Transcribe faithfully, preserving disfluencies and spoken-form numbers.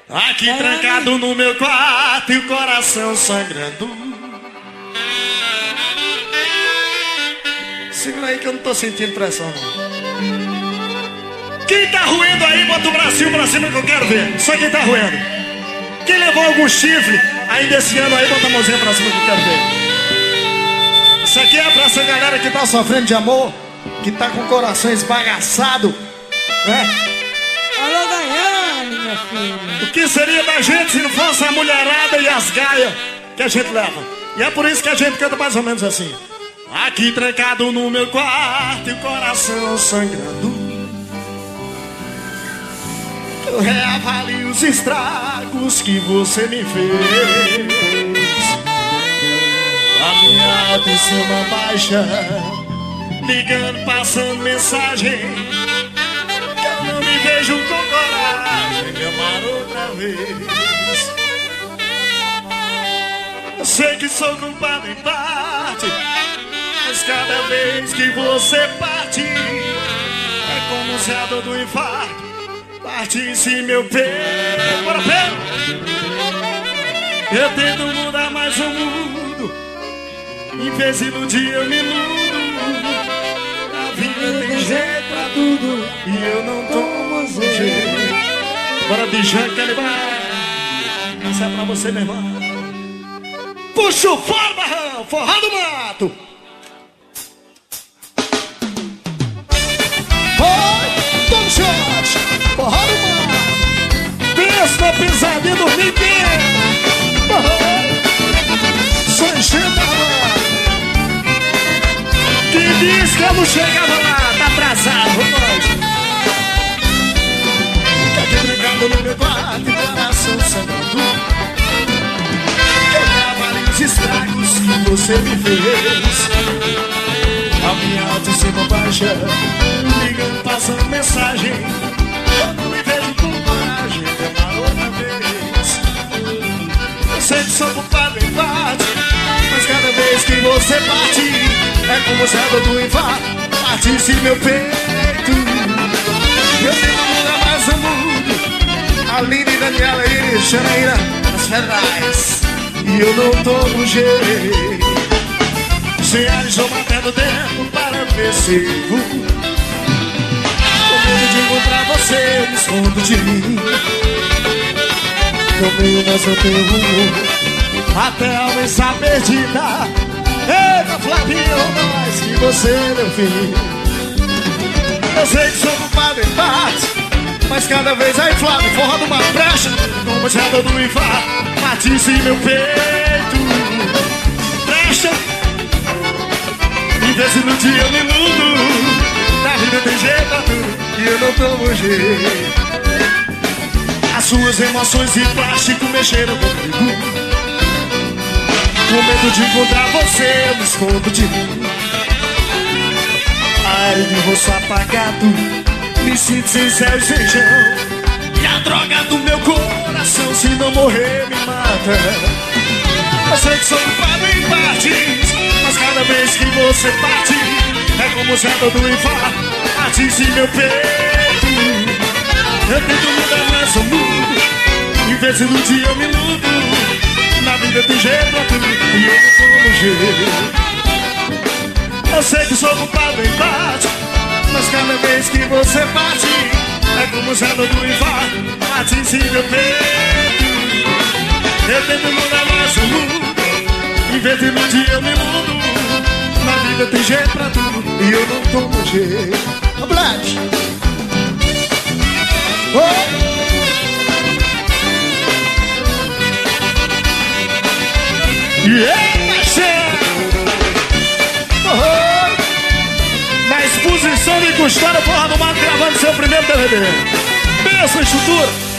Aqui trancado no meu quarto e o coração sangrando. Segura aí que eu não tô sentindo pressão não. Quem tá ruendo aí, bota o bracinho pra cima que eu quero ver. Só quem tá ruendo. Quem levou algum chifre ainda esse ano aí, bota a mãozinha pra cima que eu quero ver. Isso aqui é pra essa galera que tá sofrendo de amor, que tá com o coração esbagaçado, né? Alô, Daiane, minha filha. O que seria da gente se não fosse a mulherada e as gaias que a gente leva? E é por isso que a gente canta mais ou menos assim. Aqui trancado no meu quarto e o coração sangrando. Eu reavalio os estragos que você me fez. A minha autoestima baixa, ligando, passando mensagem, que eu não me vejo com coragem de amar outra vez. Eu sei que sou culpado em parte, mas cada vez que você parte, é como se a dor do infarto partisse meu peito. Bora, pé! Eu tento mudar, mas o mundo, em vez de iludir, eu me iludo. A vida tem jeito pra tudo e eu não tomo jeito. Bora, Bijan, que ele vai. Essa é pra você, meu irmão. Puxa o fora, Barrão, forró do mato. Oi, toma shot, forró do mato. Pensa na pisadinha do Mickey. Só enchendo a mão. Que diz que eu não chegava lá, tá atrasado, nós. Fica aqui brincando no meu quarto e coração sangrando. Eu reavalio os estragos que você me fez. A minha autoestima baixa, ligando, passando mensagem. Eu não me vejo com coragem de amar outra vez. Eu sei que sou culpado em parte, mas cada vez que você parte, é como se a dor do infarto partisse meu peito. Eu tento mudar, mas eu mudo. Aline, Daniela, Iris, Janaína, as Ferraz, e eu não tomo jeito. Sem ar, estou batendo tempo para ver se vou. Com medo de encontrar você, eu me escondo de mim. No meio, mas eu tenho rumo até a alma está perdida. Eita, Flavinho, nós que você, meu filho. Eu sei que sou culpado em parte, mas cada vez aí, Flávio, forró de uma brecha, como se a dor do infarto partisse meu peito. Brecha, em vez de no dia eu me iludo. Na vida tem jeito pra tudo e eu não tomo jeito. As suas emoções de plástico mexeram comigo. Com medo de encontrar você, eu me escondo de mim. Ai, de rosto apagado, me sinto sem céu e sem chão. E a droga do meu coração, se não morrer, me mata. Eu sei que sou culpado em partes, mas cada vez que você parte, é como se a dor do infarto partisse meu peito. Eu tento mudar, mas eu mudo. Em vez de no dia eu me iludo. Na vida tem jeito pra tudo e eu não tomo jeito. Eu sei que sou culpado em parte, mas cada vez que você parte, é como se a dor do infarto partisse meu peito. Eu tento mudar, mas eu mudo. Em vez de no dia eu me iludo. Na vida tem jeito pra tudo e eu não tomo jeito. Ô, Black! Oh! Yeah, oh, na exposição de Custódio, Forró do Mato, gravando seu primeiro D V D. Pensa, estrutura.